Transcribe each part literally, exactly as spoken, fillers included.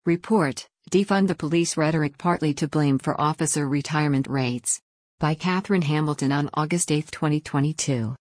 Report, Defund the Police Rhetoric Partly to Blame for Officer Retirement Rates. By Catherine Hamilton on August eighth, twenty twenty-two.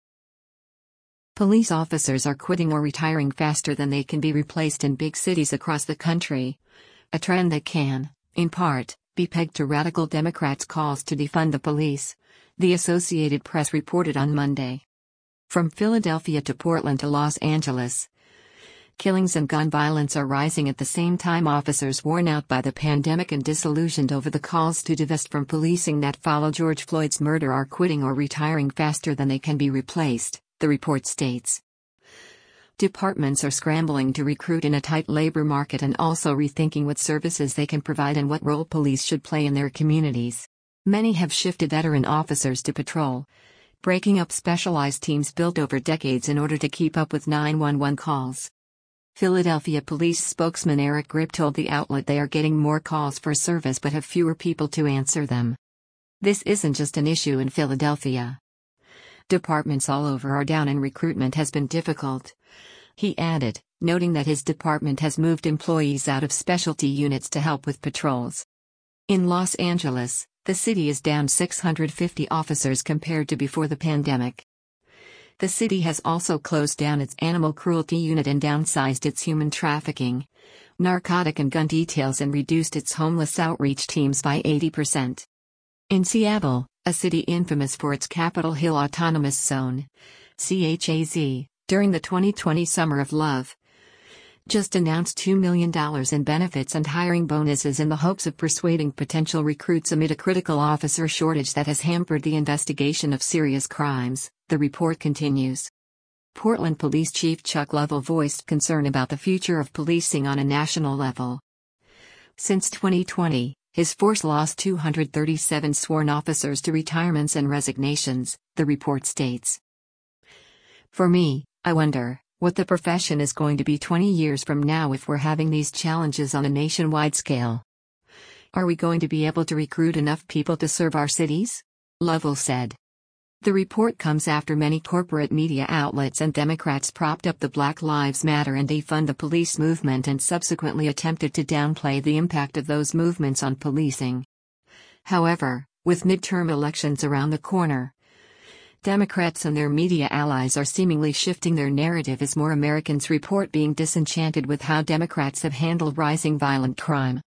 Police officers are quitting or retiring faster than they can be replaced in big cities across the country. A trend that can, in part, be pegged to radical Democrats' calls to defund the police, the Associated Press reported on Monday. From Philadelphia to Portland to Los Angeles, killings and gun violence are rising at the same time officers worn out by the pandemic and disillusioned over the calls to divest from policing that follow George Floyd's murder are quitting or retiring faster than they can be replaced, the report states. Departments are scrambling to recruit in a tight labor market and also rethinking what services they can provide and what role police should play in their communities. Many have shifted veteran officers to patrol, breaking up specialized teams built over decades in order to keep up with nine one one calls. Philadelphia police spokesman Eric Grip told the outlet they are getting more calls for service but have fewer people to answer them. This isn't just an issue in Philadelphia. Departments all over are down and recruitment has been difficult, he added, noting that his department has moved employees out of specialty units to help with patrols. In Los Angeles, the city is down six hundred fifty officers compared to before the pandemic. The city has also closed down its animal cruelty unit and downsized its human trafficking, narcotic and gun details and reduced its homeless outreach teams by eighty percent. In Seattle, a city infamous for its Capitol Hill Autonomous Zone, C H A Z, during the twenty twenty Summer of Love, just announced two million dollars in benefits and hiring bonuses in the hopes of persuading potential recruits amid a critical officer shortage that has hampered the investigation of serious crimes, the report continues. Portland Police Chief Chuck Lovell voiced concern about the future of policing on a national level. Since twenty twenty, his force lost two hundred thirty-seven sworn officers to retirements and resignations, the report states. For me, I wonder what the profession is going to be twenty years from now if we're having these challenges on a nationwide scale. Are we going to be able to recruit enough people to serve our cities? Lovell said. The report comes after many corporate media outlets and Democrats propped up the Black Lives Matter and Defund the Police movement and subsequently attempted to downplay the impact of those movements on policing. However, with midterm elections around the corner, Democrats and their media allies are seemingly shifting their narrative as more Americans report being disenchanted with how Democrats have handled rising violent crime.